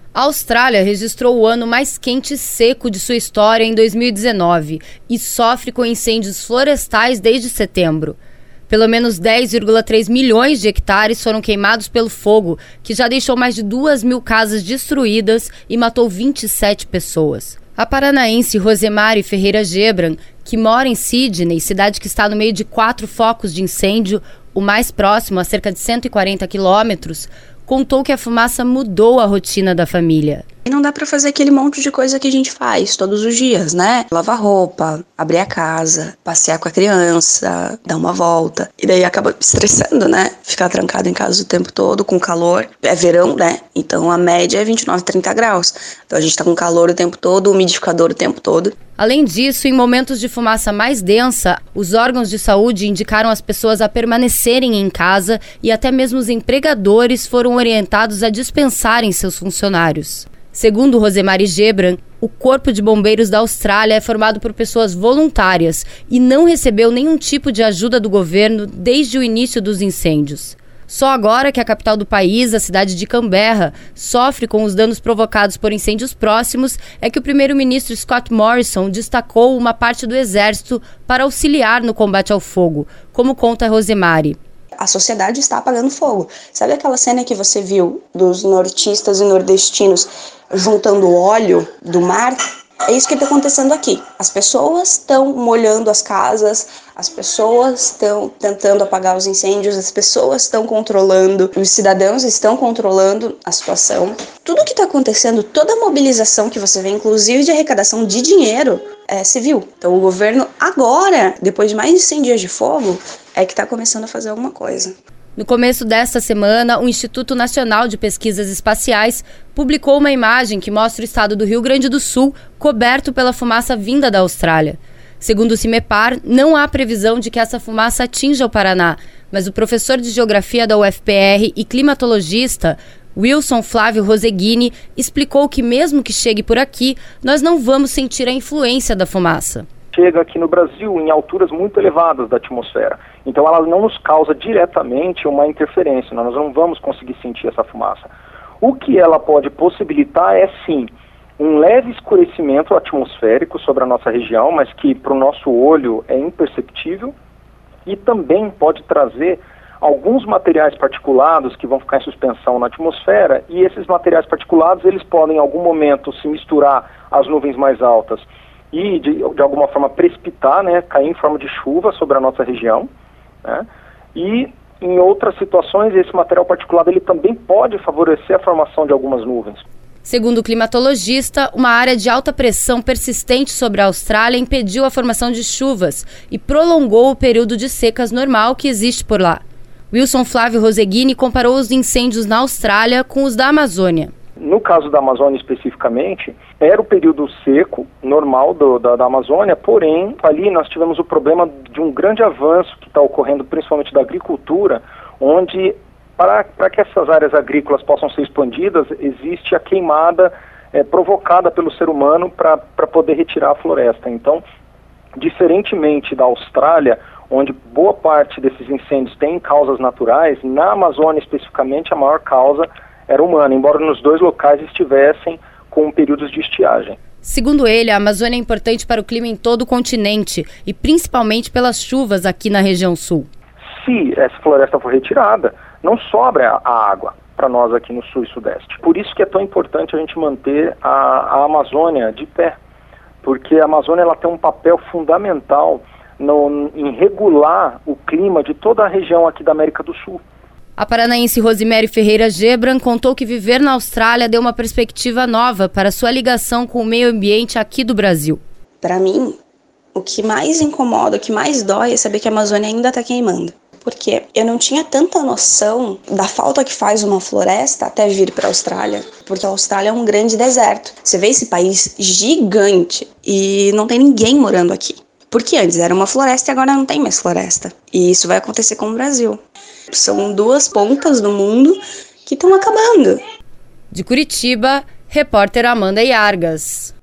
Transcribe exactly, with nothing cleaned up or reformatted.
A Austrália registrou o ano mais quente e seco de sua história em dois mil e dezenove e sofre com incêndios florestais desde setembro. Pelo menos dez vírgula três milhões de hectares foram queimados pelo fogo, que já deixou mais de duas mil casas destruídas e matou vinte e sete pessoas. A paranaense Rosemary Ferreira Gebran, que mora em Sydney, cidade que está no meio de quatro focos de incêndio, o mais próximo a cerca de cento e quarenta quilômetros, contou que a fumaça mudou a rotina da família. E não dá pra fazer aquele monte de coisa que a gente faz todos os dias, né? Lavar roupa, abrir a casa, passear com a criança, dar uma volta. E daí acaba estressando, né? Ficar trancado em casa o tempo todo, com calor. É verão, né? Então a média é vinte e nove, trinta graus. Então a gente tá com calor o tempo todo, umidificador o tempo todo. Além disso, em momentos de fumaça mais densa, os órgãos de saúde indicaram as pessoas a permanecerem em casa e até mesmo os empregadores foram orientados a dispensarem seus funcionários. Segundo Rosemary Gebran, o Corpo de Bombeiros da Austrália é formado por pessoas voluntárias e não recebeu nenhum tipo de ajuda do governo desde o início dos incêndios. Só agora que a capital do país, a cidade de Canberra, sofre com os danos provocados por incêndios próximos, é que o primeiro-ministro Scott Morrison destacou uma parte do exército para auxiliar no combate ao fogo, como conta Rosemary. A sociedade está apagando fogo. Sabe aquela cena que você viu dos nortistas e nordestinos juntando óleo do mar? É isso que está acontecendo aqui. As pessoas estão molhando as casas, as pessoas estão tentando apagar os incêndios, as pessoas estão controlando, os cidadãos estão controlando a situação. Tudo que está acontecendo, toda a mobilização que você vê, inclusive de arrecadação de dinheiro, é civil. Então o governo agora, depois de mais de cem dias de fogo, é que está começando a fazer alguma coisa. No começo desta semana, o Instituto Nacional de Pesquisas Espaciais publicou uma imagem que mostra o estado do Rio Grande do Sul coberto pela fumaça vinda da Austrália. Segundo o CIMEPAR, não há previsão de que essa fumaça atinja o Paraná, mas o professor de Geografia da U F P R e climatologista Wilson Flávio Roseguini explicou que mesmo que chegue por aqui, nós não vamos sentir a influência da fumaça. Chega aqui no Brasil em alturas muito elevadas da atmosfera. Então ela não nos causa diretamente uma interferência, nós não vamos conseguir sentir essa fumaça. O que ela pode possibilitar é sim um leve escurecimento atmosférico sobre a nossa região, mas que para o nosso olho é imperceptível, e também pode trazer alguns materiais particulados que vão ficar em suspensão na atmosfera, e esses materiais particulados eles podem em algum momento se misturar às nuvens mais altas e de, de alguma forma precipitar, né, cair em forma de chuva sobre a nossa região, né, e em outras situações esse material particulado ele também pode favorecer a formação de algumas nuvens. Segundo o climatologista, uma área de alta pressão persistente sobre a Austrália impediu a formação de chuvas e prolongou o período de secas normal que existe por lá. Wilson Flávio Roseguini comparou os incêndios na Austrália com os da Amazônia. No caso da Amazônia especificamente, era o período seco, normal do, da, da Amazônia, porém, ali nós tivemos o problema de um grande avanço que está ocorrendo, principalmente da agricultura, onde, para, para que essas áreas agrícolas possam ser expandidas, existe a queimada é, provocada pelo ser humano para poder retirar a floresta. Então, diferentemente da Austrália, onde boa parte desses incêndios tem causas naturais, na Amazônia especificamente a maior causa era humana, embora nos dois locais estivessem com períodos de estiagem. Segundo ele, a Amazônia é importante para o clima em todo o continente e principalmente pelas chuvas aqui na região sul. Se essa floresta for retirada, não sobra a água para nós aqui no sul e sudeste. Por isso que é tão importante a gente manter a, a Amazônia de pé, porque a Amazônia ela tem um papel fundamental no, em regular o clima de toda a região aqui da América do Sul. A paranaense Rosemary Ferreira Gebran contou que viver na Austrália deu uma perspectiva nova para sua ligação com o meio ambiente aqui do Brasil. Para mim, o que mais incomoda, o que mais dói é saber que a Amazônia ainda está queimando. Porque eu não tinha tanta noção da falta que faz uma floresta até vir para a Austrália. Porque a Austrália é um grande deserto. Você vê esse país gigante e não tem ninguém morando aqui. Porque antes era uma floresta e agora não tem mais floresta. E isso vai acontecer com o Brasil. São duas pontas do mundo que estão acabando. De Curitiba, repórter Amanda Iargas.